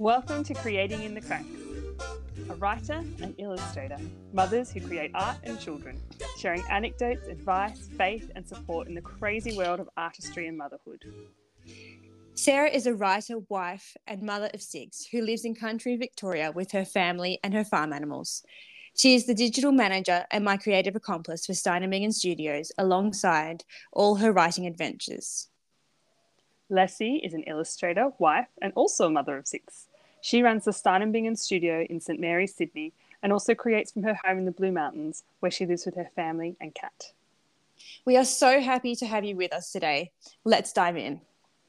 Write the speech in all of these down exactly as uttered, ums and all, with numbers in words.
Welcome to Creating in the Cracks, a writer and illustrator, mothers who create art and children, sharing anecdotes, advice, faith and support in the crazy world of artistry and motherhood. Sarah is a writer, wife and mother of six who lives in country Victoria with her family and her farm animals. She is the digital manager and my creative accomplice for Stein and Megan Studios alongside all her writing adventures. Leslie is an illustrator, wife and also a mother of six. She runs the Stein and Megan Studio in St Mary's, Sydney, and also creates from her home in the Blue Mountains, where she lives with her family and cat. We are so happy to have you with us today. Let's dive in.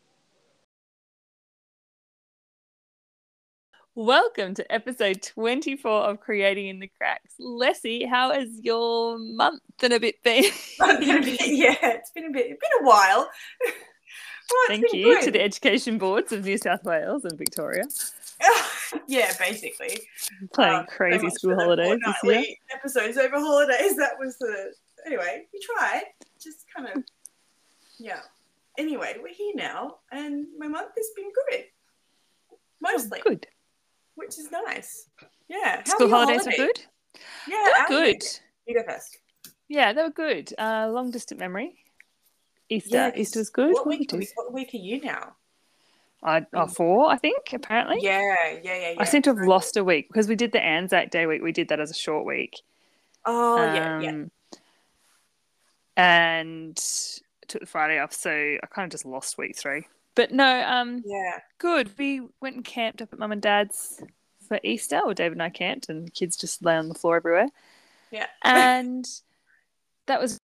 Welcome to episode twenty-four of Creating in the Cracks. Leslie, how has your month and a bit been? been a bit, yeah, it's been a bit, it's been a while. Well, Thank you good. to the education boards of New South Wales and Victoria. Yeah, basically. Playing um, crazy so school holidays this year. Episodes over holidays, that was the... Anyway, we tried. Just kind of... Yeah. Anyway, we're here now, and my month has been good. Mostly. Oh, good. Which is nice. Yeah. How School were holidays, holidays were good? Yeah. They were good. You go first. Yeah, they were good. Uh, long distant memory. Easter. Yeah, Easter was good. What, what, week, did we do? what week are you now? I, oh, four, I think, apparently. Yeah, yeah, yeah, yeah. I seem to have lost a week because we did the Anzac Day week. We did that as a short week. Oh, um, yeah, yeah. And took the Friday off, so I kind of just lost week three. But no, um, yeah, good. We went and camped up at Mum and Dad's for Easter, or David and I camped, and the kids just lay on the floor everywhere. Yeah. And that was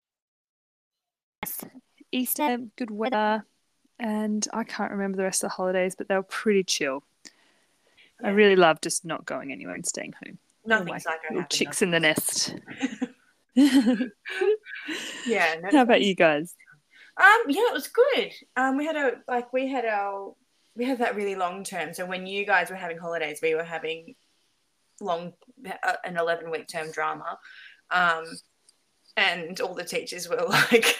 Easter, good weather. And I can't remember the rest of the holidays, but they were pretty chill. Yeah. I really love just not going anywhere and staying home. Nothing's like little chicks in the nest. Yeah. No, How about you guys? Um, yeah, it was good. Um, we had a like we had our we had that really long term. So when you guys were having holidays, we were having long uh, an eleven week term drama, um, and all the teachers were like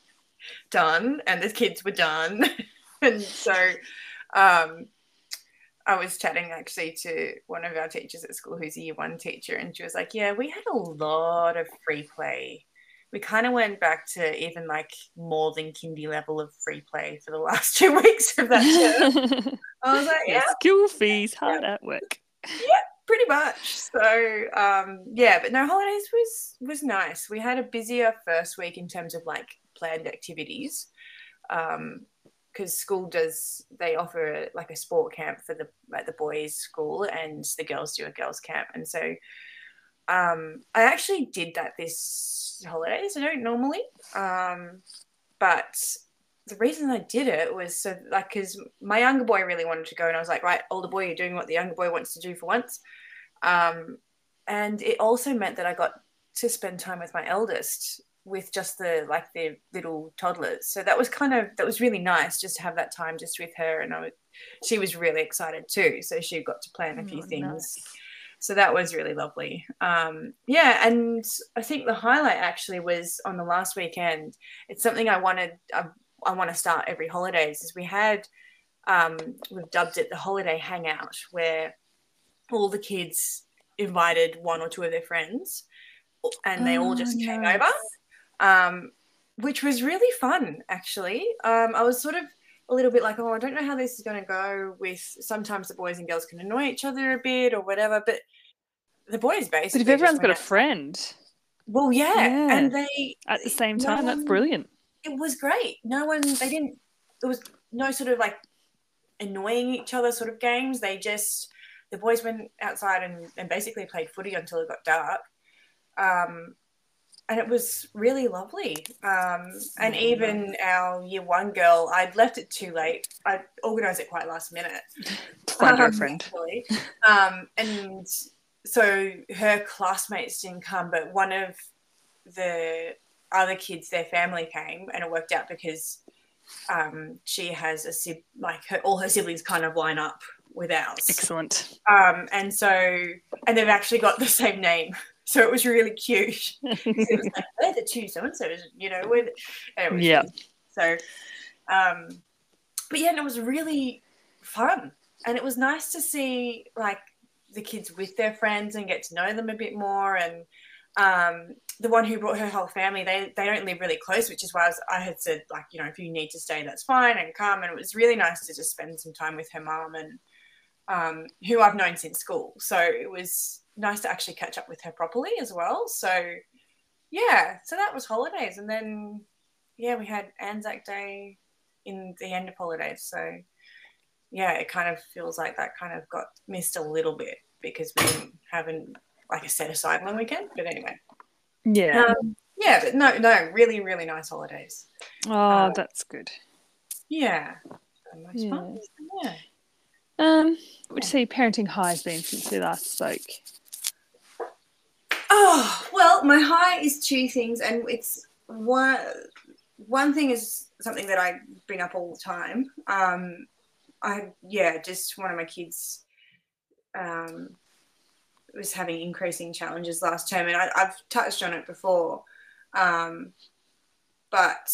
done and the kids were done. And so um I was chatting actually to one of our teachers at school who's a year one teacher, and she was like, yeah, we had a lot of free play. We kind of went back to even like more than kindy level of free play for the last two weeks of that term. I was like, yeah, school fees hard yeah. at work. Yeah, pretty much. So um yeah, but no, holidays was was nice. We had a busier first week in terms of like planned activities, um because school does they offer a, like a sport camp for the like the boys school, and the girls do a girls camp. And so um I actually did that this holidays. I don't normally, um but the reason I did it was so like because my younger boy really wanted to go, and I was like, right, older boy, you're doing what the younger boy wants to do for once. Um and it also meant that I got to spend time with my eldest, with just the like the little toddlers. So that was kind of that was really nice just to have that time just with her, and I was, she was really excited too, so she got to plan a few oh, things. Nice. So that was really lovely. Um yeah, and I think the highlight actually was on the last weekend. It's something I wanted I, I want to start every holidays, is we had um we've dubbed it the holiday hangout, where all the kids invited one or two of their friends and they oh, all just came nice. over. Um, which was really fun, actually. Um, I was sort of a little bit like, oh, I don't know how this is going to go with, sometimes the boys and girls can annoy each other a bit or whatever, but the boys basically... But if everyone's got a out. friend... Well, yeah, yeah. and they... At the same time, no that's one, brilliant. It was great. No one, they didn't, there was no sort of like annoying each other sort of games. They just, the boys went outside and, and basically played footy until it got dark. Um And it was really lovely. Um, and even our year one girl, I'd left it too late. I organised it quite last minute. Find her um, a friend. Um, and so her classmates didn't come, but one of the other kids, their family came, and it worked out because um, she has a sib- like her, all her siblings kind of line up with ours. Excellent. Um, and so, and they've actually got the same name. So it was really cute. It was like, they're the two so-and-so's, you know. With, anyway, yeah. So, um, but yeah, and it was really fun. and it was nice to see like the kids with their friends and get to know them a bit more. And um, the one who brought her whole family, they they don't live really close, which is why I, was, I had said, like, you know, if you need to stay, that's fine, and come. And it was really nice to just spend some time with her mum, and um, who I've known since school. So it was nice to actually catch up with her properly as well. So yeah, so that was holidays. And then, yeah, we had Anzac Day in the end of holidays. So yeah, it kind of feels like that kind of got missed a little bit because we didn't have an, like a set aside one weekend. But anyway. Yeah. Um, yeah, but no, no, really, really nice holidays. Oh, um, that's good. Yeah. Nice Yeah. fun. Yeah. Um, what would you say parenting high has been since we last spoke? Oh, well, my high is two things, and it's one one thing is something that I bring up all the time. Um, I yeah, just one of my kids um, was having increasing challenges last term, and I, I've touched on it before. Um, but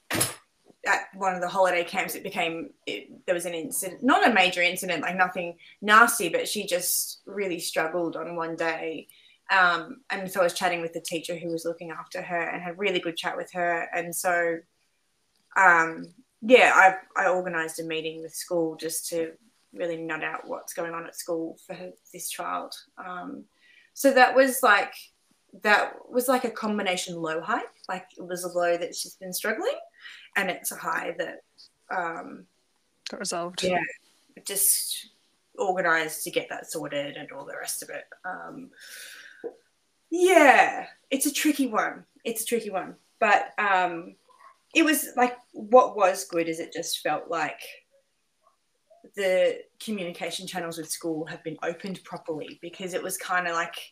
at one of the holiday camps, it became it, there was an incident, not a major incident, like nothing nasty, but she just really struggled on one day. Um, and so I was chatting with the teacher who was looking after her and had a really good chat with her. And so, um, yeah, I, I organised a meeting with school just to really nut out what's going on at school for her, this child. Um, so that was like, that was like a combination low high. Like it was a low that she's been struggling, and it's a high that um, got resolved. Yeah, just organised to get that sorted and all the rest of it. Um, Yeah, it's a tricky one. It's a tricky one. But um, it was like, what was good is it just felt like the communication channels with school have been opened properly, because it was kind of like,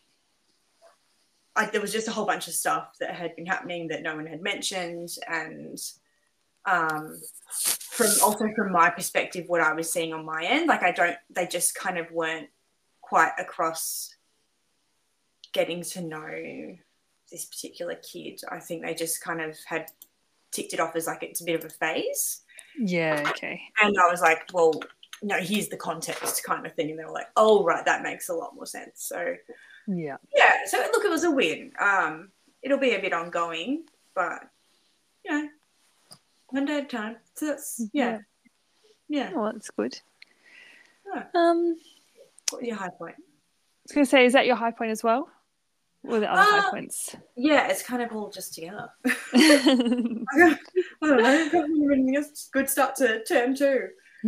like there was just a whole bunch of stuff that had been happening that no one had mentioned. And um, from also from my perspective, what I was seeing on my end, like I don't, they just kind of weren't quite across getting to know this particular kid. I think they just kind of had ticked it off as like it's a bit of a phase. Yeah, okay. And I was like, well, no, here's the context kind of thing. And they were like, oh, right, that makes a lot more sense. So, yeah. Yeah, so look, it was a win. Um, it'll be a bit ongoing, but, you know, one day at a time. So that's, yeah. Yeah. Oh, that's good. Yeah. Um, What's your high point? I was going to say, is that your high point as well? Or the other uh, high points? Yeah, it's kind of all just together. I don't know. Probably a good start to term two.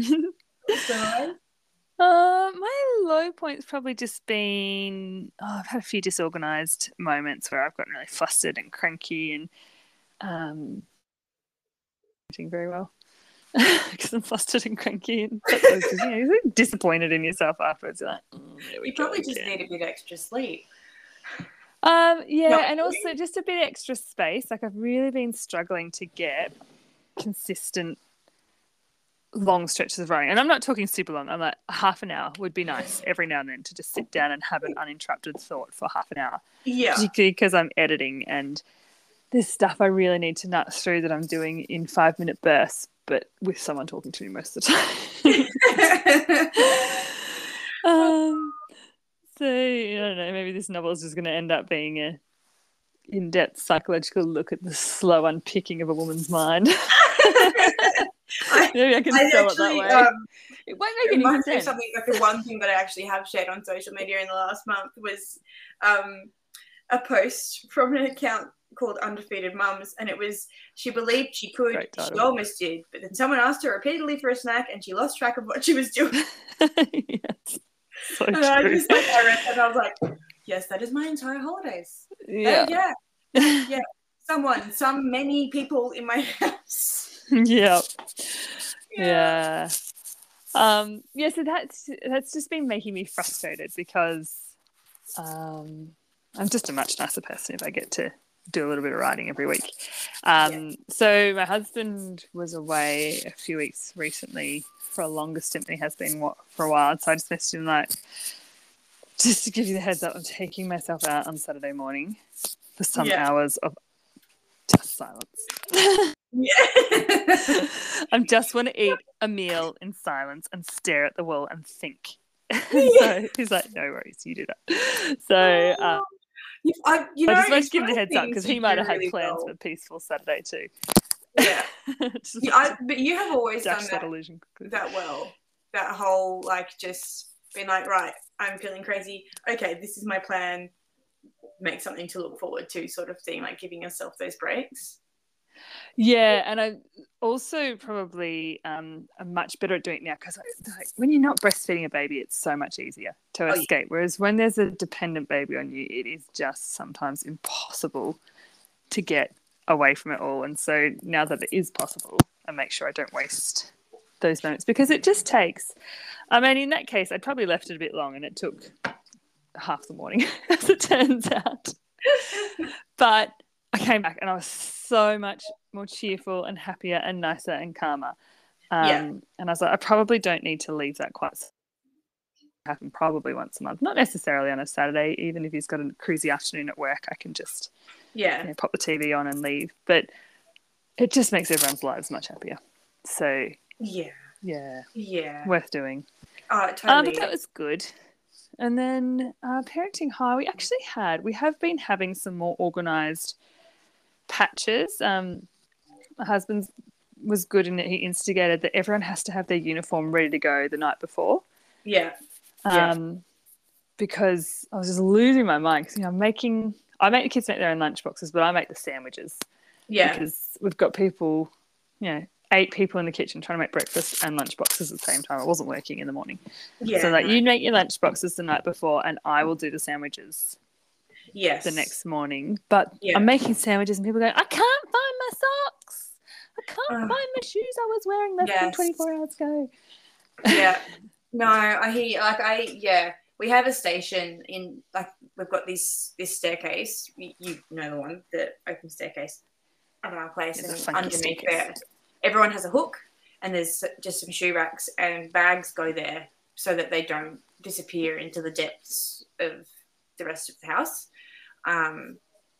So, Uh, my low point's probably just been, oh, I've had a few disorganised moments where I've gotten really flustered and cranky and um, doing very well because I'm flustered and cranky and you know, you're disappointed in yourself afterwards. You're like, mm, there we you go probably again. just need a bit extra sleep. Um, yeah, No. and also just a bit extra space. Like I've really been struggling to get consistent long stretches of running. And I'm not talking super long. I'm like half an hour would be nice every now and then to just sit down and have an uninterrupted thought for half an hour. Yeah. Particularly because I'm editing and there's stuff I really need to nut through that I'm doing in five minute bursts, but with someone talking to me most of the time. um, so, I don't know, maybe this novel is just going to end up being a in-depth psychological look at the slow unpicking of a woman's mind. Maybe I can I sell actually, it that way. Um, it won't make any reminds me of sense. something like the one thing that I actually have shared on social media in the last month was um, a post from an account called Undefeated Mums, and it was she believed she could, Great she title. almost did, but then someone asked her repeatedly for a snack, and she lost track of what she was doing. Yes. So And true. I just like I read that and I was like, yes, that is my entire holidays. Yeah. Uh, yeah, yeah, yeah. Someone, some many people in my house. Yeah. Yeah. Yeah. Um, yeah, so that's that's just been making me frustrated because um, I'm just a much nicer person if I get to do a little bit of writing every week. Um, Yeah. So my husband was away a few weeks recently for a longer stint than he has been what, for a while. So I just messaged him like, just to give you the heads up, I'm taking myself out on Saturday morning for some Yeah. hours of just silence. Yeah. I just want to eat a meal in silence and stare at the wall and think. So he's like, no worries, you do that. So um, you, I, you I know, just wanted to it's give one him the of heads up things because you he might do have had really plans well. for a peaceful Saturday too. Yeah. Just Yeah, I, but you have always dash done that that, illusion quickly. that well. That whole, like, just being like, right, I'm feeling crazy. Okay, this is my plan. Make something to look forward to, sort of thing, like giving yourself those breaks. Yeah, and I also probably um, am much better at doing it now because like, when you're not breastfeeding a baby, it's so much easier to Oh, escape. Whereas when there's a dependent baby on you, it is just sometimes impossible to get away from it all. And so now that it is possible, I make sure I don't waste those moments because it just takes. I mean, in that case, I'd probably left it a bit long, and it took half the morning, as it turns out. But I came back and I was so much more cheerful and happier and nicer and calmer. Um, Yeah. And I was like, I probably don't need to leave that quite so. Happen probably once a month, not necessarily on a Saturday. Even if he's got a cruisy afternoon at work, I can just Yeah. you know, pop the T V on and leave. But it just makes everyone's lives much happier. So Yeah. yeah, Yeah. worth doing. Oh, Um, totally. but that was good. And then uh, parenting high, we actually had, we have been having some more organised patches. Um, my husband was good in that he instigated that everyone has to have their uniform ready to go the night before. Yeah. Um, Yeah. Because I was just losing my mind because, you know, I'm making, I make the kids make their own lunch boxes, but I make the sandwiches. Yeah. Because we've got people, you know, eight people in the kitchen trying to make breakfast and lunch boxes at the same time. I wasn't working in the morning. Yeah. So like no. you make your lunch boxes the night before and I will do the sandwiches Yes. the next morning. But Yeah. I'm making sandwiches and people go, I can't find my socks. I can't Ugh. find my shoes I was wearing less than Yes. twenty-four hours ago. Yeah. No, I hear, like, I, yeah, we have a station in, like, we've got this, this staircase, you, you know the one, the open staircase at our place, It's a and funky underneath staircase. there, everyone has a hook, and there's just some shoe racks, and bags go there so that they don't disappear into the depths of the rest of the house. Um,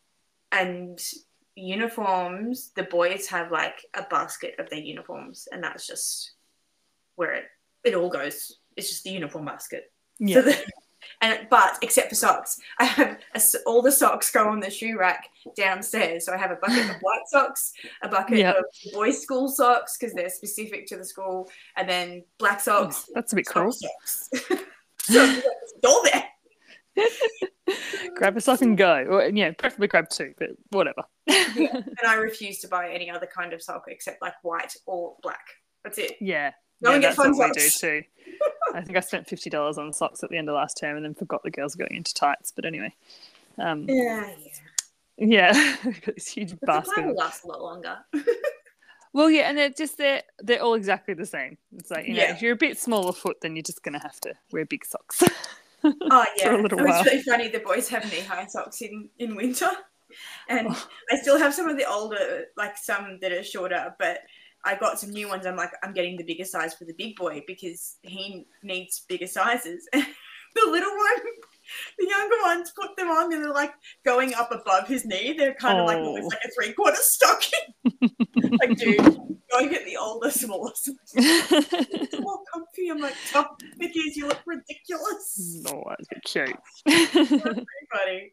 and uniforms, the boys have, like, a basket of their uniforms, and that's just where it, it all goes. It's just the uniform basket. Yeah. So the, and but except for socks, I have a, all the socks go on the shoe rack downstairs. So I have a bucket of white socks, a bucket Yep. of boys' school socks because they're specific to the school, and then black socks. Oh, that's a bit soft cruel. Socks. So it's all there. Grab a sock and go. Or, yeah, preferably grab two, but whatever. Yeah. And I refuse to buy any other kind of sock except like white or black. That's it. Yeah. Go yeah and get that's fun what we do socks. too. I think I spent fifty dollars on socks at the end of last term and then forgot the girls were going into tights. But anyway. Um, Yeah, yeah. yeah. Got this huge The supply basket. will of- last a lot longer. Well, yeah, and they're just, they're, they're all exactly the same. It's like, you know, Yeah. if you're a bit smaller foot, then you're just going to have to wear big socks. Oh yeah, For a little it was while. really funny. The boys have knee-high socks in in winter, and Oh. I still have some of the older, like some that are shorter. But I got some new ones. I'm like, I'm getting the bigger size for the big boy because he needs bigger sizes. The little one, the younger ones, put them on and they're like going up above his knee. They're kind of like Oh. almost like a three-quarter stocking. Like, dude, go and get the older, smaller size. It's more comfy. I'm like, tough because you look ridiculous. No, that's a bit cute. Pretty funny.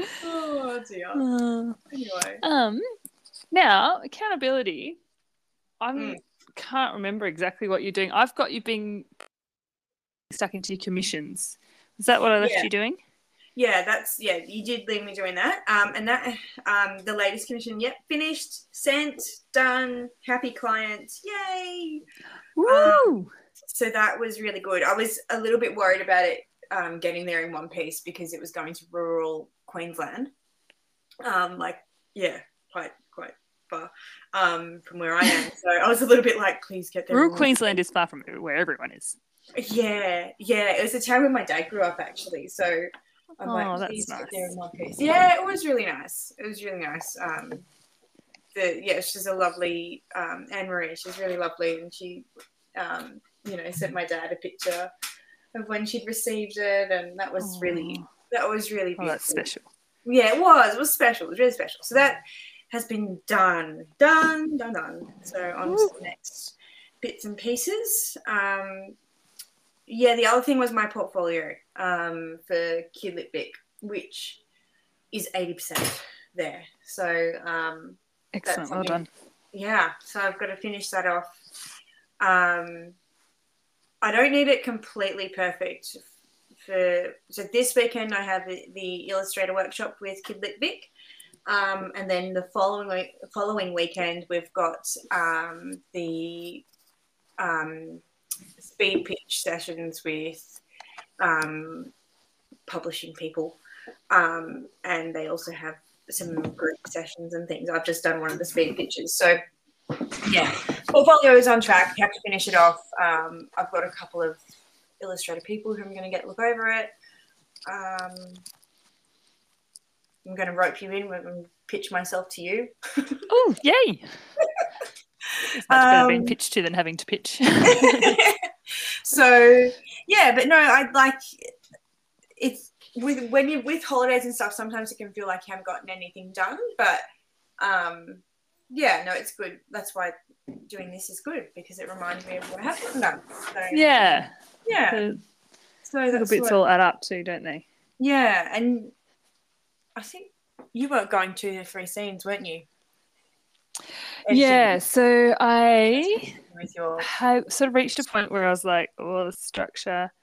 Oh dear. Uh, Anyway. um, now, accountability. I Mm. can't remember exactly what you're doing. I've got you being stuck into your commissions. Is that what I left Yeah. you doing? Yeah, that's yeah. You did leave me doing that. Um, and that um, the latest commission. Yep, finished, sent, done. Happy client. Yay! Woo! So that was really good. I was a little bit worried about it um, getting there in one piece because it was going to rural Queensland. Um, like yeah, quite quite far um, from where I am. So I was a little bit like, please get there. in Rural one Queensland is far from where everyone is. Yeah, yeah. It was a town where my dad grew up, actually. So I'm Oh, like, that's please get nice. there in one piece. Yeah, it was really nice. It was really nice. Um, the yeah, she's a lovely um, Anne Marie. She's really lovely, and she, um, you know, sent my dad a picture of when she'd received it, and that was really Aw. that was really Oh, beautiful. that's special. Yeah, it was. It was special. It was really special. So that has been done, done, done, done. So on to the next bits and pieces. Um, yeah, the other thing was my portfolio um, for Kidlit Vic, which is eighty percent there. So um, Excellent, well done. Yeah, so I've got to finish that off. Um, I don't need it completely perfect. For so this weekend I have the, the Illustrator workshop with Kidlit Vic, um, and then the following week, following weekend we've got um, the um, speed pitch sessions with um, publishing people, um, and they also have some group sessions and things. I've just done one of the speed pitches, so yeah, portfolio is on track. You have to finish it off. Um, I've got a couple of Illustrator people who I'm going to get look over it. Um, I'm going to rope you in and pitch myself to you. Oh, yay! It's much better being pitched to than having to pitch. So yeah, but no, I like it's with when you're with holidays and stuff. Sometimes it can feel like you haven't gotten anything done, but um, yeah, no, it's good. That's why doing this is good, because it reminds me of what I have gotten done. So, yeah, yeah. The so little that's bits what, all add up too, don't they? Yeah, and I think you were going to the three scenes, weren't you? Yeah, so I with your... have sort of reached a point where I was like, well, the structure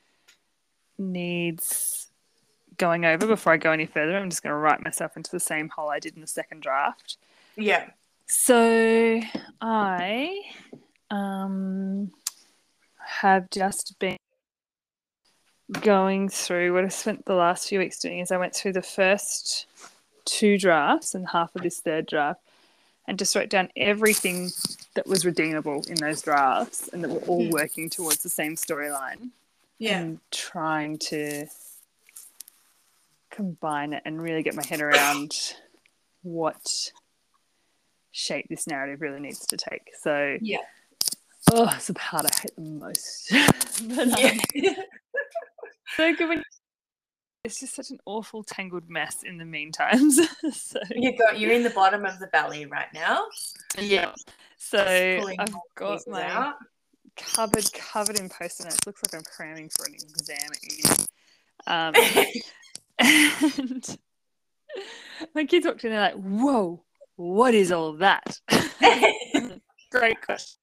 needs going over before I go any further. I'm just going to write myself into the same hole I did in the second draft. Yeah. So I um, have just been going through what I spent the last few weeks doing is I went through the first two drafts and half of this third draft and just wrote down everything that was redeemable in those drafts and that were all working towards the same storyline. Yeah. And trying to combine it and really get my head around what shape this narrative really needs to take. So yeah. Oh, it's the part I hate the most. But, um, yeah. so good when it's just such an awful tangled mess in the meantime. So you got you're in the bottom of the valley right now. Yeah. So I've got my out. cupboard covered in post-it notes. Looks like I'm cramming for an exam at uni. Um, and my kids walked in and they're like, "Whoa, what is all that?" Great question.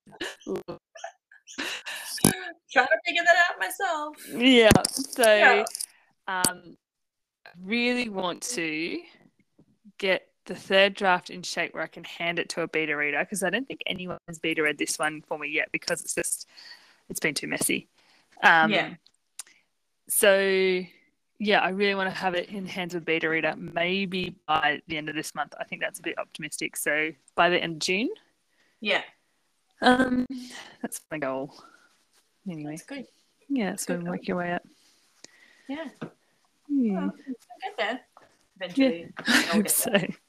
Trying to figure that out myself. Yeah. So yeah. um really want to get the third draft in shape where I can hand it to a beta reader, because I don't think anyone has beta read this one for me yet because it's just it's been too messy. Um, yeah. So yeah, I really want to have it in the hands of a beta reader maybe by the end of this month. I think that's a bit optimistic. So by the end of June. Yeah. Um, that's my goal. Anyway. That's good. Yeah, that's so work your way up. Yeah. Yeah. Well, get there. Eventually. Yeah, I hope so.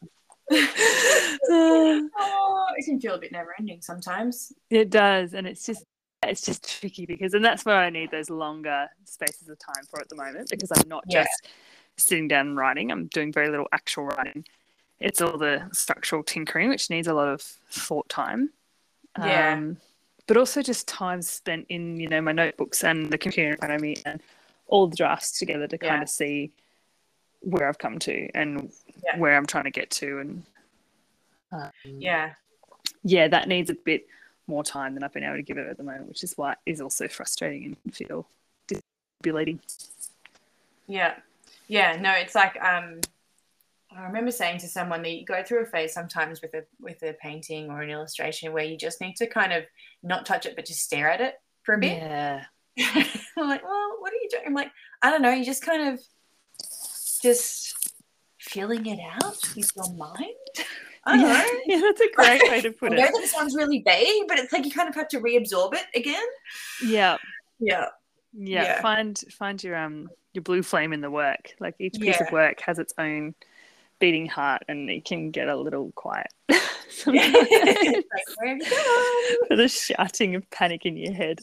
Oh, it can feel a bit never-ending sometimes. It does, and it's just it's just tricky because, and that's where I need those longer spaces of time for at the moment, because I'm not yeah. just sitting down and writing. I'm doing very little actual writing. It's all the structural tinkering, which needs a lot of thought time. Yeah. Um, but also just time spent in, you know, my notebooks and the computer in front of me and all the drafts together to kind yeah. of see where I've come to and yeah. where I'm trying to get to. And um, yeah. Yeah, that needs a bit more time than I've been able to give it at the moment, which is why is also frustrating and feel disability. Yeah. Yeah. No, it's like, um, I remember saying to someone that you go through a phase sometimes with a with a painting or an illustration where you just need to kind of not touch it but just stare at it for a bit. Yeah. I'm like, well, what are you doing? I'm like, I don't know. You just kind of just feeling it out with your mind. I don't yeah. know. Yeah, that's a great way to put I it. know that it sounds really vague, but it's like you kind of have to reabsorb it again. Yeah. Yeah. Yeah. Yeah. Find find your um your blue flame in the work. Like each piece Yeah. of work has its own beating heart, and it can get a little quiet. Like, where have you gone? For the shouting of panic in your head.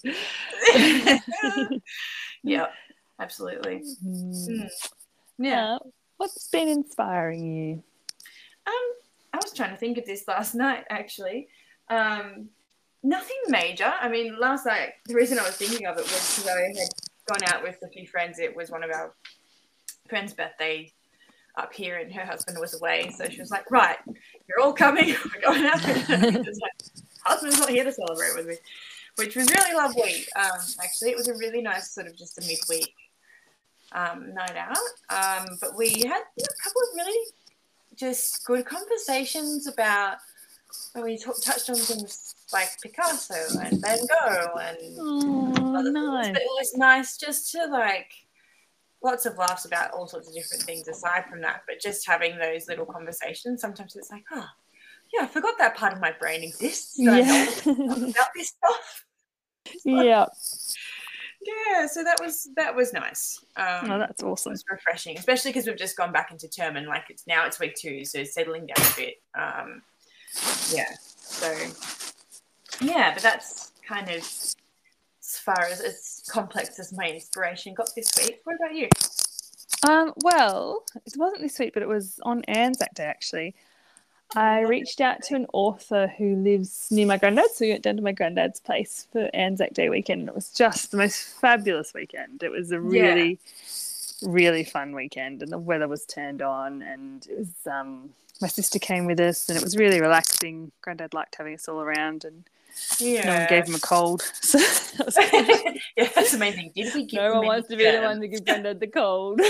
Yeah, absolutely. Mm. Mm. Yeah. Uh, what's been inspiring you? Um, I was trying to think of this last night, actually. Um, nothing major. I mean, last night, the reason I was thinking of it was because I had gone out with a few friends. It was one of our friends' birthday up here, and her husband was away. So she was like, right, you're all coming. We're going out. Husband's not here to celebrate with me, which was really lovely. Um, actually, it was a really nice sort of just a midweek um, night out. Um, but we had a couple of really just good conversations about, when we talk, touched on things like Picasso and Van Gogh and oh, other nice. things. But it was nice just to like, lots of laughs about all sorts of different things aside from that, but just having those little conversations, sometimes it's like, oh, yeah, I forgot that part of my brain exists. That Yeah. I know about this stuff. Yeah. Yeah, so that was that was nice. Um, Oh, that's awesome. It was refreshing, especially because we've just gone back into term and like it's now it's week two, so settling down a bit. Um, yeah, so yeah, but that's kind of as far as as complex as my inspiration got this week. What about you? Um, well, it wasn't this week, but it was on Anzac Day, actually. I reached out to an author who lives near my granddad's, so we went down to my granddad's place for Anzac Day weekend, and it was just the most fabulous weekend. It was a really, yeah. really fun weekend, and the weather was turned on, and it was um, my sister came with us, and it was really relaxing. Granddad liked having us all around, and yeah. no one gave him a cold. So that was good. Yeah, that's amazing. Did we give no one wants to be the one to give Granddad the cold.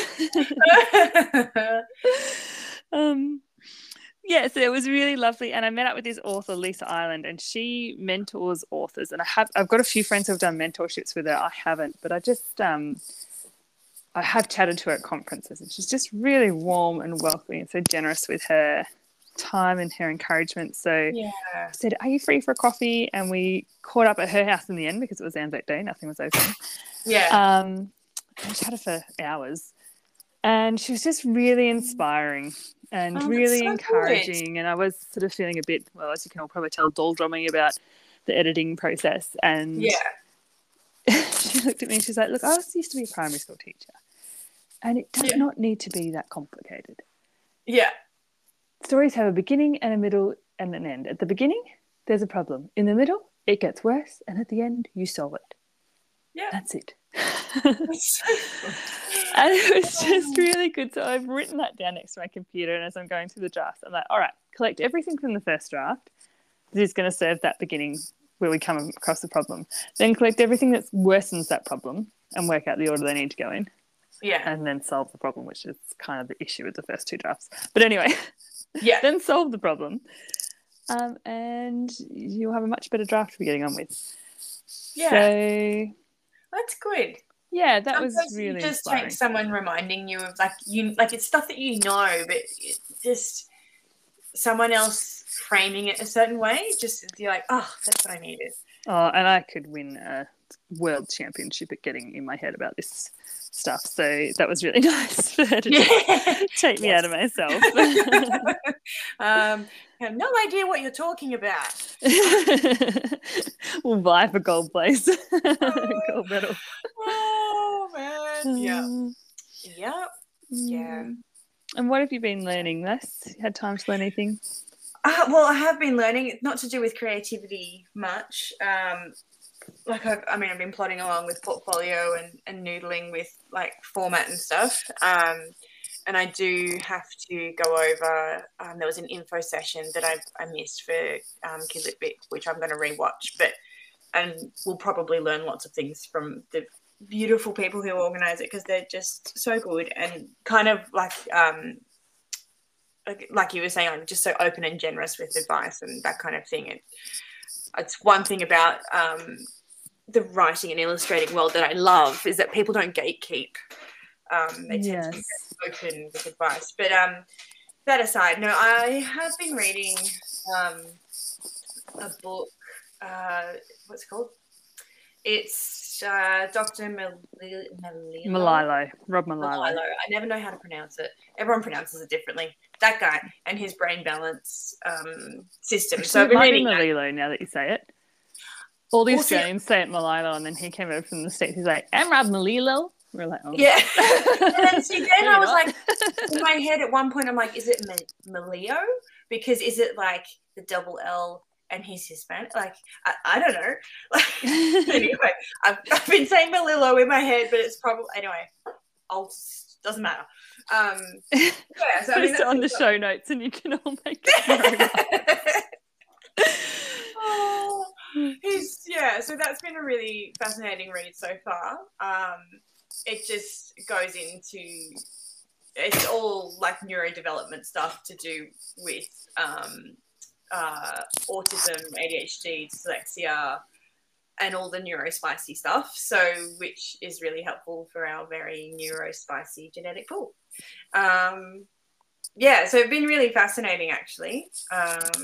um. Yeah, so it was really lovely, and I met up with this author, Lisa Ireland, and she mentors authors. And I have, I've got a few friends who have done mentorships with her. I haven't, but I just, um, I have chatted to her at conferences, and she's just really warm and welcoming and so generous with her time and her encouragement. So yeah. I said, "Are you free for a coffee?" And we caught up at her house in the end because it was Anzac Day, nothing was open. Yeah. Um, and we chatted for hours, and she was just really inspiring. And oh, really so encouraging. Good. And I was sort of feeling a bit, well, as you can all probably tell, doldrumming about the editing process. And yeah. she looked at me and she's like, look, I used to be a primary school teacher, and it does yeah. not need to be that complicated. Yeah. Stories have a beginning and a middle and an end. At the beginning, there's a problem. In the middle, it gets worse. And at the end, you solve it. Yeah. That's it. That's so good. And it was just really good. So I've written that down next to my computer, and as I'm going through the draft, I'm like, all right, collect everything from the first draft. This is going to serve that beginning where we come across the problem. Then collect everything that worsens that problem and work out the order they need to go in. Yeah. And then solve the problem, which is kind of the issue with the first two drafts. But anyway, yeah. then solve the problem. Um, and you'll have a much better draft for getting on with. Yeah. So that's good. Yeah, that Sometimes was really you just inspiring. take someone reminding you of like you like it's stuff that you know, but it just someone else framing it a certain way. Just you're like, oh, that's what I needed. Oh, and I could win a world championship at getting in my head about this stuff. So that was really nice for her to Yeah. take me out of myself. um, I have no idea what you're talking about. We'll vie for gold place. Gold medal. Oh, man. Yeah. Um, Yep. Yeah. And what have you been learning, Les? You had time to learn anything? Uh, well, I have been learning, not to do with creativity much. Um, like, I've, I mean, I've been plodding along with portfolio and, and noodling with, like, format and stuff. Um, and I do have to go over, um, there was an info session that I, I missed for um, Kidlit Bit, which I'm going to rewatch. But, and we'll probably learn lots of things from the beautiful people who organise it because they're just so good and kind of like... Um, like you were saying, I'm just so open and generous with advice and that kind of thing. It, it's one thing about um, the writing and illustrating world that I love is that people don't gatekeep. Um, they tend yes. to be very open with advice. But um, that aside, no, I have been reading um, a book. Uh, what's it called? It's uh, Doctor Malilo. Malilo. Rob Malilo. Malilo. I never know how to pronounce it. Everyone pronounces it differently. That guy and his brain balance um, system. Actually, so I've it been might be reading Malilo now that you say it. All the Well, Australians say it Malilo, and then he came over from the States. He's like, I'm Rob Malilo. We're like, oh. Yeah. And then see, then I was not. like, in my head at one point, I'm like, is it Maleo? Because is it like the double L and he's Hispanic? Like, I, I don't know. Like, anyway, I've, I've been saying Malilo in my head, but it's probably, anyway, I'll, doesn't matter. Um, yeah, so, I mean, Post it on the show notes and you can all make it. Oh, he's yeah so that's been a really fascinating read so far. Um it just goes into, it's all like neurodevelopment stuff to do with um uh autism, A D H D, dyslexia, and all the neurospicy stuff, so which is really helpful for our very neurospicy genetic pool. Um yeah so it's been really fascinating, actually. um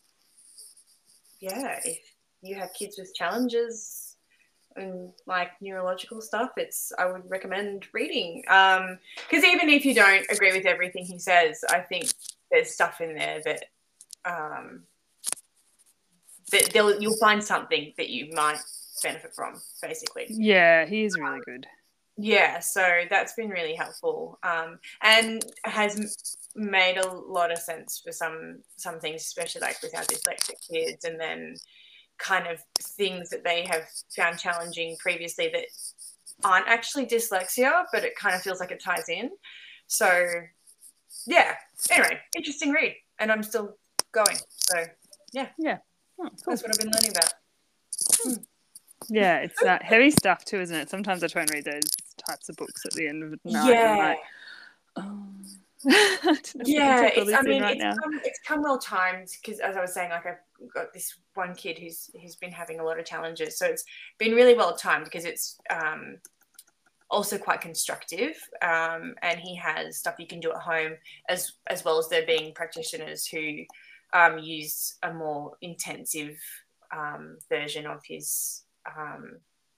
yeah, if you have kids with challenges and like neurological stuff, it's, I would recommend reading. Um, because even if you don't agree with everything he says, I think there's stuff in there that um that they'll, you'll find something that you might benefit from, basically. Yeah, he is really good. Yeah, so that's been really helpful, um, and has made a lot of sense for some some things, especially like with our dyslexic kids, and then kind of things that they have found challenging previously that aren't actually dyslexia, but it kind of feels like it ties in. So yeah, anyway, interesting read, and I'm still going. So yeah, yeah, oh, cool. That's what I've been learning about. Hmm. Yeah, it's uh, heavy stuff too, isn't it? Sometimes I try and read those types of books at the end of the night. Yeah. And I'm like, oh. I yeah, it's, I mean, right it's, come, it's come well timed, because as I was saying, like I've got this one kid who's who's been having a lot of challenges, so it's been really well timed because it's um, also quite constructive, um, and he has stuff you can do at home, as as well as there being practitioners who um, use a more intensive um, version of his um,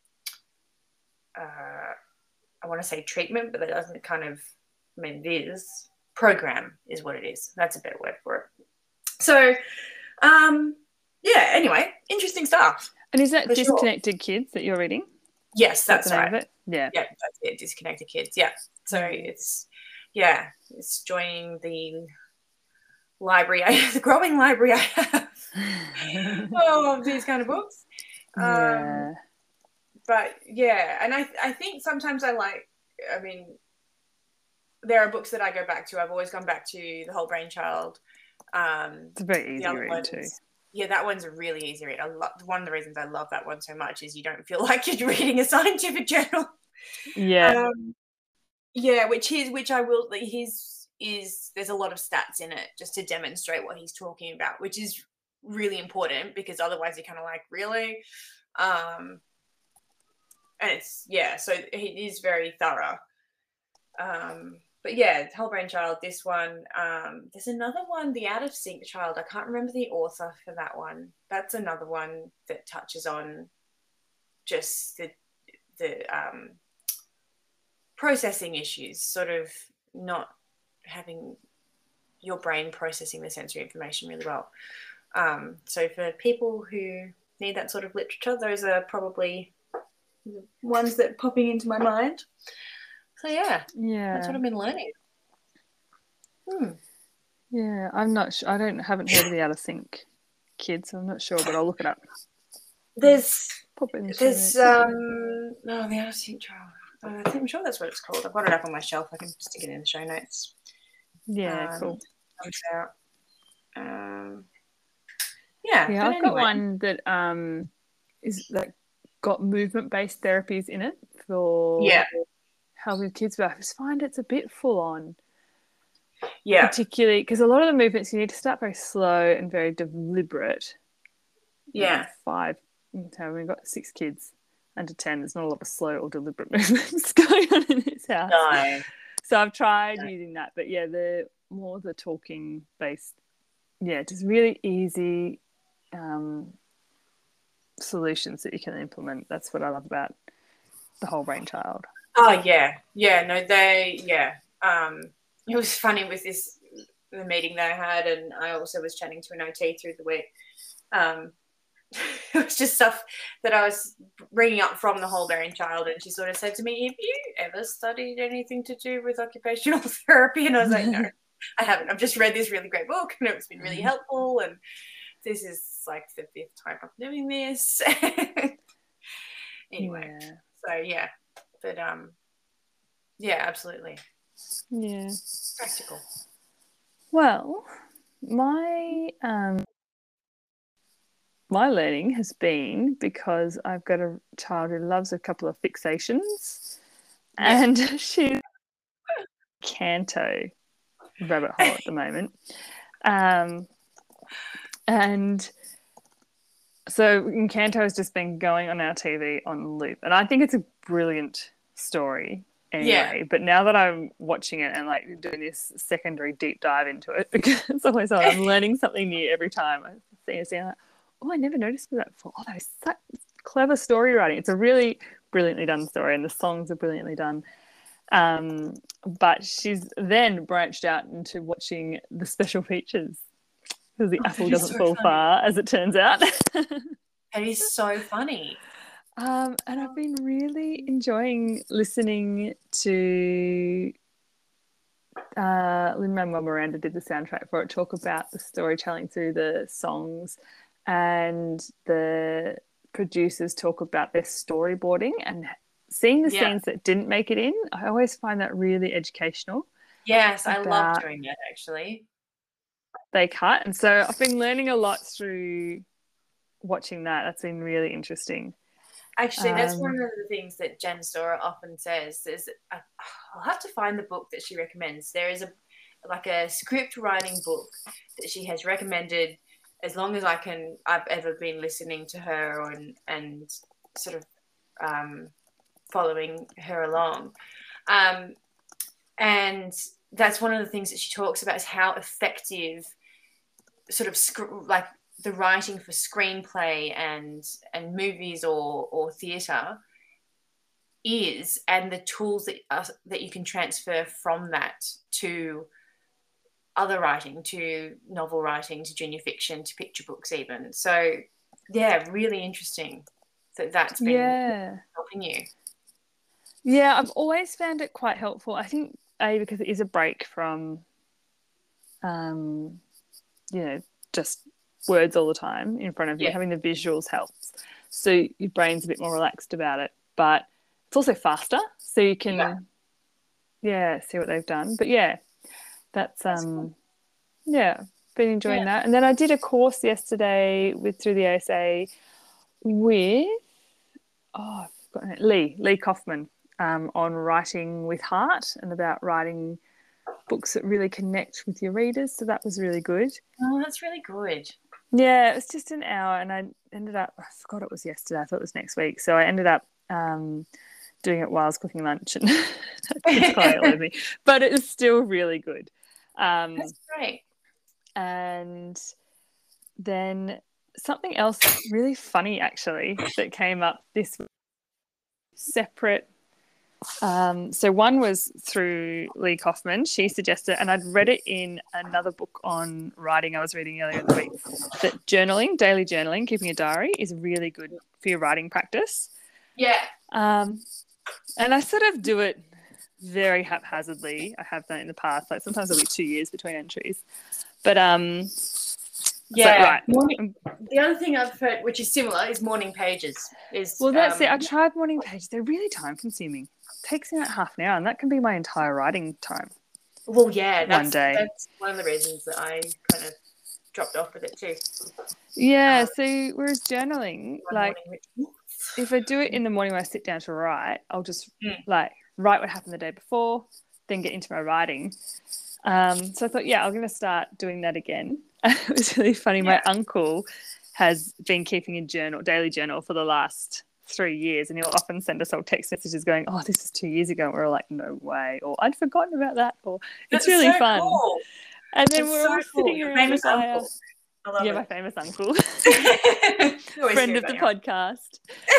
uh, I want to say treatment, but that doesn't kind of, I mean, it is program is what it is. That's a better word for it. So, um, yeah, anyway, interesting stuff. And is that Disconnected sure. Kids that you're reading? Yes, that's, that's right. It? Yeah. Yeah, that's it, Disconnected Kids. Yeah. So it's, yeah, it's joining the library, the growing library I have oh, of these kind of books. Yeah. Um, but yeah, and I, I think sometimes I like, I mean, there are books that I go back to. I've always gone back to The Whole Brain Child. Um, it's a very easy read ones, too. Yeah, that one's a really easy read. I love, one of the reasons I love that one so much is you don't feel like you're reading a scientific journal. Yeah. Um, yeah, which is which I will. His is there's a lot of stats in it just to demonstrate what he's talking about, which is really important because otherwise you're kind of like, really. Um, and it's yeah, so it is very thorough. Um, But yeah, Whole Brain Child, this one. Um, there's another one, The Out of Sync Child. I can't remember the author for that one. That's another one that touches on just the the um, processing issues, sort of not having your brain processing the sensory information really well. Um, so for people who need that sort of literature, those are probably the ones that are popping into my mind. So yeah, yeah, that's what I've been learning. Hmm. Yeah, I'm not sure. I don't haven't heard of The Out of Sync Kids, so I'm not sure, but I'll look it up. There's Pop it in the there's um no The Out of Sync Child. Uh, I think I'm sure that's what it's called. I've got it up on my shelf. I can stick it in the show notes. Yeah, um, cool. Comes out. Um, yeah, yeah. I've anyway. got one that um is that got movement based therapies in it for yeah helping kids, but I just find it's a bit full on. Yeah, particularly because a lot of the movements you need to start very slow and very deliberate. Yeah, like five. So we've got six kids under ten. There's not a lot of slow or deliberate movements going on in this house. No. So I've tried No. using that, but yeah, the more the talking based, yeah, just really easy um, solutions that you can implement. That's what I love about The Whole Brain Child. Oh yeah, yeah. No, they yeah. Um, it was funny with this the meeting that I had, and I also was chatting to an O T through the week. Um, it was just stuff that I was bringing up from the whole Berry child, and she sort of said to me, "Have you ever studied anything to do with occupational therapy?" And I was like, "No, I haven't. I've just read this really great book, and it's been really helpful, and this is like the fifth time I'm doing this." Anyway, yeah. So yeah, but um, yeah, absolutely. Yeah. Practical. Well, my um my learning has been because I've got a child who loves a couple of fixations, yeah. and she's Canto rabbit hole at the moment. Um, and so Encanto has just been going on our T V on loop, and I think it's a brilliant story anyway. Yeah. But now that I'm watching it and like doing this secondary deep dive into it, because it's always like I'm learning something new every time I see it, like, oh, I never noticed that before. Oh, that is such clever story writing. It's a really brilliantly done story, and the songs are brilliantly done. Um, but she's then branched out into watching the special features, because the oh, apple doesn't so fall funny. far, as it turns out. It is so funny. Um, and I've been really enjoying listening to uh, Lin-Manuel Miranda did the soundtrack for it, talk about the storytelling through the songs, and the producers talk about their storyboarding and seeing the yeah. scenes that didn't make it in. I always find that really educational. Yes, I love doing that, actually. They cut. And so I've been learning a lot through watching that. That's been really interesting. Actually, that's um, one of the things that Jen Stora often says. Is uh, I'll have to find the book that she recommends. There is a like a script writing book that she has recommended as long as I can. I've ever been listening to her and and sort of um, following her along, um, and that's one of the things that she talks about is how effective sort of sc- like. the writing for screenplay and and movies or or theatre is, and the tools that uh, that you can transfer from that to other writing, to novel writing, to junior fiction, to picture books even. So yeah, really interesting that that's been yeah. helping you. Yeah, I've always found it quite helpful. I think A, because it is a break from um you know just words all the time in front of you. Yeah. Having the visuals helps, so your brain's a bit more relaxed about it, but it's also faster, so you can yeah, yeah see what they've done. But yeah, that's um that's cool. Yeah, been enjoying yeah. that. And then I did a course yesterday with through the A S A with oh I've forgotten it, Lee Lee Kaufman um, on writing with heart and about writing books that really connect with your readers. So that was really good. Oh, that's really good. Yeah, it was just an hour, and I ended up, I forgot it was yesterday, I thought it was next week. So I ended up um, doing it while I was cooking lunch, and it's quite all over me. But it was still really good. Um, That's great. And then something else really funny, actually, that came up this separate. Um, so one was through Lee Kaufman. She suggested, and I'd read it in another book on writing I was reading earlier in the week, that journaling, daily journaling, keeping a diary is really good for your writing practice. Yeah. Um, and I sort of do it very haphazardly. I have done it in the past. Like sometimes there'll be two years between entries. But um, yeah, so, right. Morning, the other thing I've heard, which is similar, is morning pages. Is well, that's um, it. I tried morning pages. They're really time consuming. It takes me like half an hour, and that can be my entire writing time. Well, yeah, that's, one day. That's one of the reasons that I kind of dropped off with it too. Yeah. Um, so whereas journaling, like if I do it in the morning when I sit down to write, I'll just mm. like write what happened the day before, then get into my writing. Um, so I thought, yeah, I'm going to start doing that again. It was really funny. Yeah. My uncle has been keeping a journal, daily journal, for the last three years, and he'll often send us all text messages going, "Oh, this is two years ago." And we're all like, "No way!" Or "I'd forgotten about that." Or it's That's really so fun. Cool. And then it's we're so all cool. sitting Your around famous the uncle. I love yeah, it. my famous uncle, friend of the now. podcast.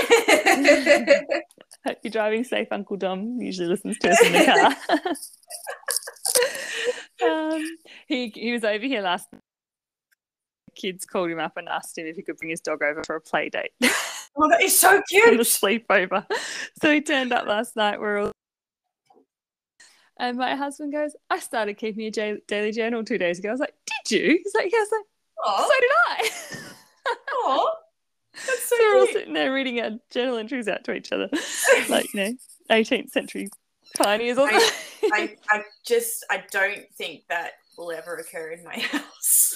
Hope you're driving safe, Uncle Dom. Usually listens to us in the car. um, he he was over here last kids called him up and asked him if he could bring his dog over for a play date. Oh, that is so And cute. a sleepover. So he turned up last night. We're all, and my husband goes, I started keeping a j- daily journal two days ago. I was like, did you? He's like, yeah. I was like, Oh, so did I. oh, that's so So we're all cute. sitting there reading our journal entries out to each other, like, you know, eighteenth century pioneers or I, something. I, I just, I don't think that will ever occur in my house.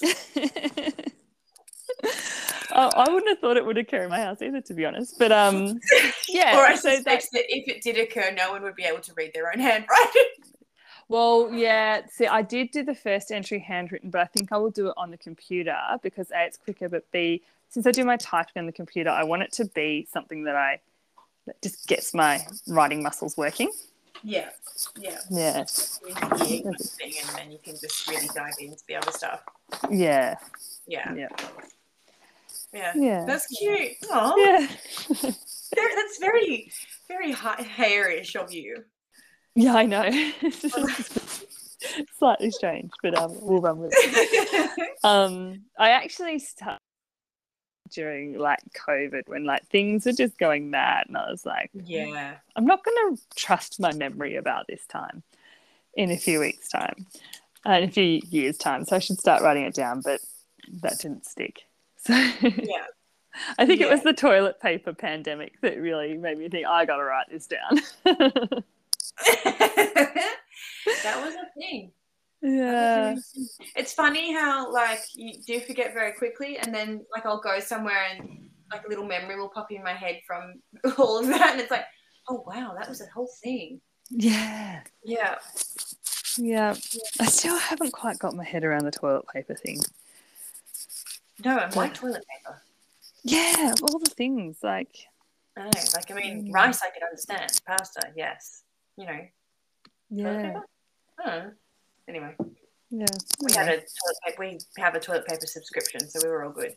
Oh, I wouldn't have thought it would occur in my house either, to be honest. But um, yeah. Or I so suspect that, that if it did occur, no one would be able to read their own handwriting. well, yeah. See, I did do the first entry handwritten, but I think I will do it on the computer because A, it's quicker, but B, since I do my typing on the computer, I want it to be something that I that just gets my writing muscles working. Yeah, yeah. Yeah, Thing, and then you can just really dive into the other stuff. yeah, Yeah, yeah, yeah. yeah. That's cute. Oh, Yeah. that's very, very high hairish of you. Yeah, I know. Slightly strange, but um, we'll run with it. Um, I actually started during like COVID when like things were just going mad, and I was like, yeah, I'm not going to trust my memory about this time in a few weeks' time, uh, in a few years' time. So I should start writing it down, but that didn't stick. So yeah. I think Yeah. it was the toilet paper pandemic that really made me think I got to write this down. That was a thing. Yeah. It's funny how like you do forget very quickly, and then like I'll go somewhere and like a little memory will pop in my head from all of that, and it's like, oh wow, that was a whole thing. Yeah. Yeah. Yeah. I still haven't quite got my head around the toilet paper thing. No, and why toilet paper? Yeah, of all the things, like I know, like I mean, Mm. rice I could understand, pasta, yes, you know, toilet yeah, paper. Oh. Anyway, yeah. we had a toilet paper. We have a toilet paper subscription, so we were all good.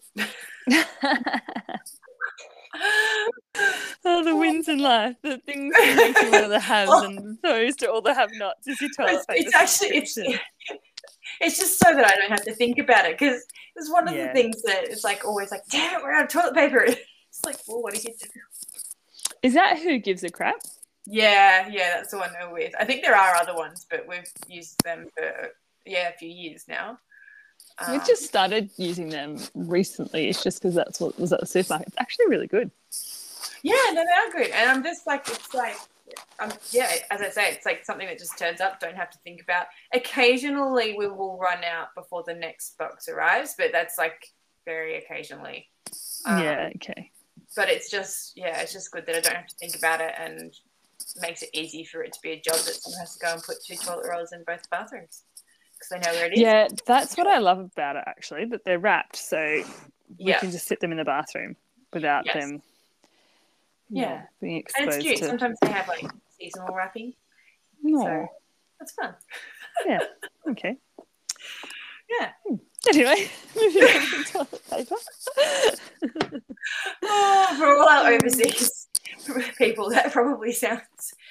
Oh, the wins in life, the things that make you one of the haves and those to all the have-nots is your toilet It's, paper. it's actually it's, subscription. it's just so that I don't have to think about it, because it's one of Yeah. the things that it's like always like, damn it, we're out of toilet paper. It's like, well, what do you do? Is that Who Gives a Crap? Yeah, yeah, that's the one we're with. I think there are other ones, but we've used them for yeah a few years now. Um, We've just started using them recently. It's just because that's what was at the supermarket. It's actually really good. yeah, no, they are good, and I'm just like, it's like, um, yeah, as I say, it's like something that just turns up. Don't have to think about. Occasionally, we will run out before the next box arrives, but that's like very occasionally. Um, Yeah, okay. But it's just, yeah, it's just good that I don't have to think about it, and makes it easy for it to be a job that someone has to go and put two toilet rolls in both bathrooms because they know where it is. Yeah, that's what I love about it, actually, that they're wrapped, so we Yeah. can just sit them in the bathroom without Yes. them Yeah. yeah, being And exposed it's cute. to... Sometimes they have like seasonal wrapping. No. So that's fun. Yeah, okay. Yeah. Anyway, moving on to toilet paper. Oh, for all our overseas people, that probably sounds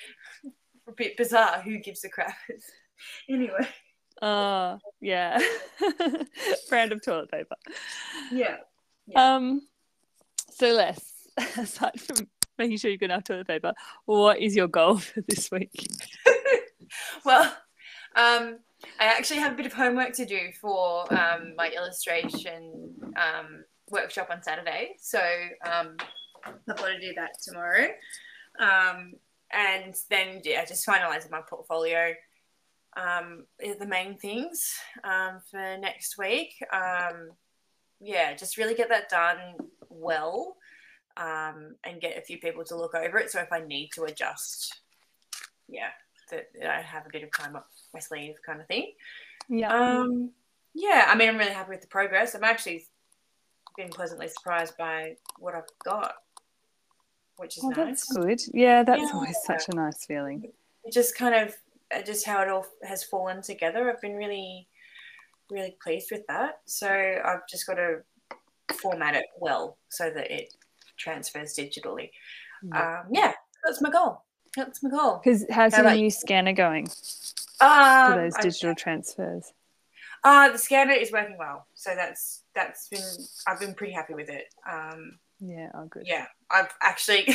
a bit bizarre. Who gives a crap? Anyway. Uh, yeah. Brand of toilet paper. Yeah. Yeah. Um, so Les, aside from making sure you've got enough toilet paper, what is your goal for this week? Well, um, I actually have a bit of homework to do for um, my illustration um, workshop on Saturday. So um, I've got to do that tomorrow. Um, and then, yeah, just finalising my portfolio um, are the main things um, for next week. Um, yeah, just really get that done well um, and get a few people to look over it. So if I need to adjust, yeah, that I have a bit of time up my sleeve kind of thing. Yeah. Um, yeah, I mean, I'm really happy with the progress. I'm actually been pleasantly surprised by what I've got, which is Oh, nice. that's good. Yeah, that's Yeah. always such a nice feeling. It just kind of, uh, just how it all has fallen together. I've been really, really pleased with that. So I've just got to format it well so that it transfers digitally. Yeah. Um, yeah, that's my goal. That's my goal. Because how's How your about new scanner going for Um, those I- digital transfers? Uh, the scanner is working well. So that's that's been, I've been pretty happy with it. Um, Yeah, oh good. yeah, I've actually,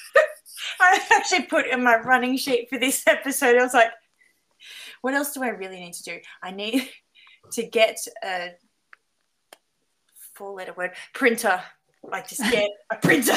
I actually put in my running sheet for this episode, I was like, what else do I really need to do? I need to get a four-letter word, printer. Like, just get a printer.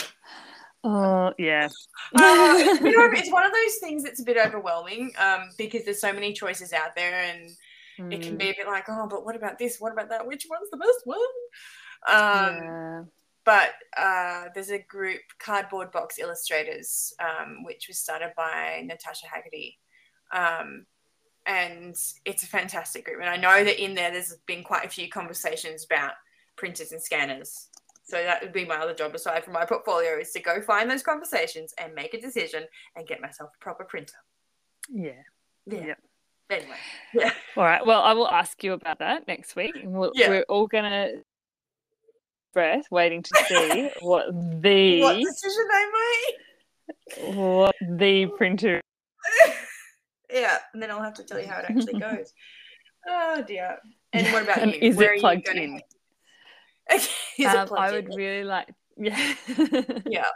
Oh, yeah. uh, you know, it's one of those things that's a bit overwhelming um, because there's so many choices out there, and mm. it can be a bit like, oh, but what about this? What about that? Which one's the best one? Um, yeah. But uh, there's a group, Cardboard Box Illustrators, um, which was started by Natasha Haggerty. Um, and it's a fantastic group. And I know that in there there's been quite a few conversations about printers and scanners. So that would be my other job aside from my portfolio, is to go find those conversations and make a decision and get myself a proper printer. Yeah. Yeah. Yep. Anyway. Yeah. All right. Well, I will ask you about that next week. We'll, yeah. We're all going to breath waiting to see what the what decision I made. What the printer. Yeah. And then I'll have to tell you how it actually goes. Oh, dear. And what about and you? Is Where it plugged are you in? is um, it plugged I in? would really like, yeah. yeah.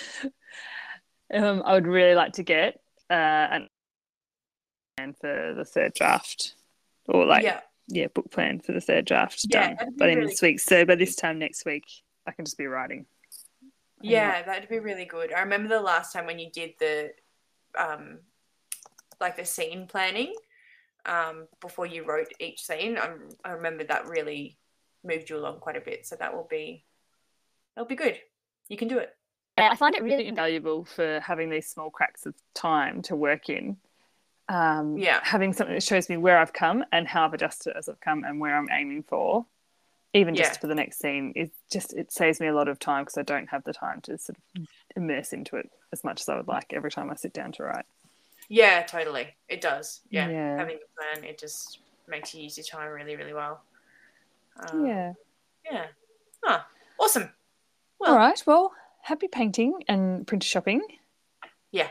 Um, I would really like to get uh, an plan for the third draft, or like yeah, yeah book plan for the third draft yeah, done by the end of this week. So by this time next week, I can just be writing. Yeah, that'd be really good. I remember the last time when you did the, um, like the scene planning, um, before you wrote each scene. I, I remember that really moved you along quite a bit. So that will be, that'll be good. You can do it. I find it really invaluable for having these small cracks of time to work in. Um, yeah. Having something that shows me where I've come and how I've adjusted as I've come and where I'm aiming for, even yeah. just for the next scene. It just, it saves me a lot of time because I don't have the time to sort of immerse into it as much as I would like every time I sit down to write. Yeah, totally. It does. Yeah. yeah. Having a plan, it just makes you use your time really, really well. Um, yeah. Yeah. Oh, awesome. Well, all right. Well, happy painting and printer shopping. Yeah.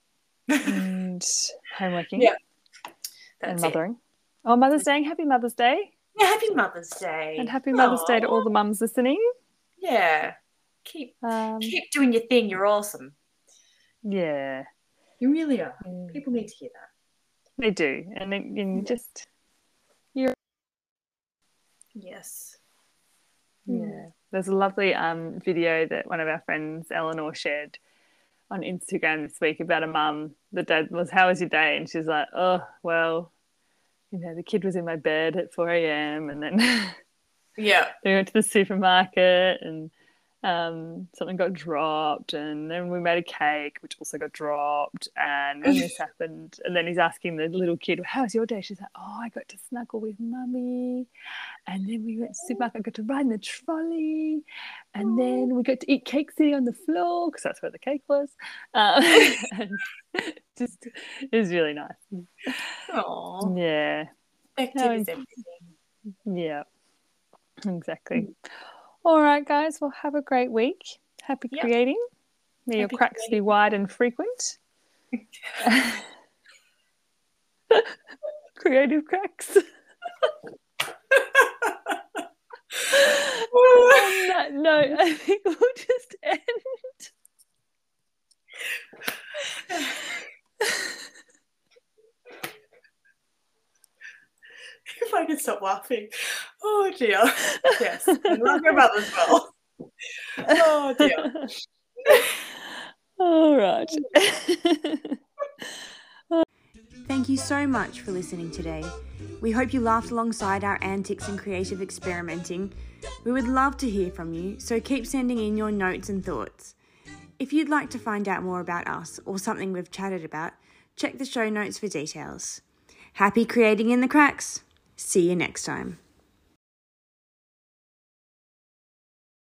and homeworking. Yeah. That's and mothering. It. Oh, Mother's Day. Happy Mother's Day. Yeah, happy Mother's Day. And happy Mother's Aww. Day to all the mums listening. Yeah. Keep um, keep doing your thing. You're awesome. Yeah. You really are. Yeah. People need to hear that. They do. And then you just you're Yes. Yeah. There's a lovely um video that one of our friends, Eleanor, shared on Instagram this week about a mum. The dad was, how was your day? And she's like, oh, well, you know, the kid was in my bed at four a.m. and then yeah, they went to the supermarket and um, something got dropped, and then we made a cake which also got dropped, and then this happened. And then he's asking the little kid, how was your day? She's like, oh, I got to snuggle with mummy, and then we went to the supermarket, I got to ride in the trolley, and then we got to eat cake sitting on the floor because that's where the cake was. Um, and just it was really nice. Aww. Yeah. Activities, everything. Yeah, exactly. Mm. All right, guys. Well, have a great week. Happy yep. creating. May Happy your cracks creating. be wide and frequent. Creative cracks. On that note, I think we'll just end. If I could stop laughing. Oh, dear. Yes. I love your mother as well. Oh, dear. All right. Thank you so much for listening today. We hope you laughed alongside our antics and creative experimenting. We would love to hear from you, so keep sending in your notes and thoughts. If you'd like to find out more about us or something we've chatted about, check the show notes for details. Happy creating in the cracks! See you next time.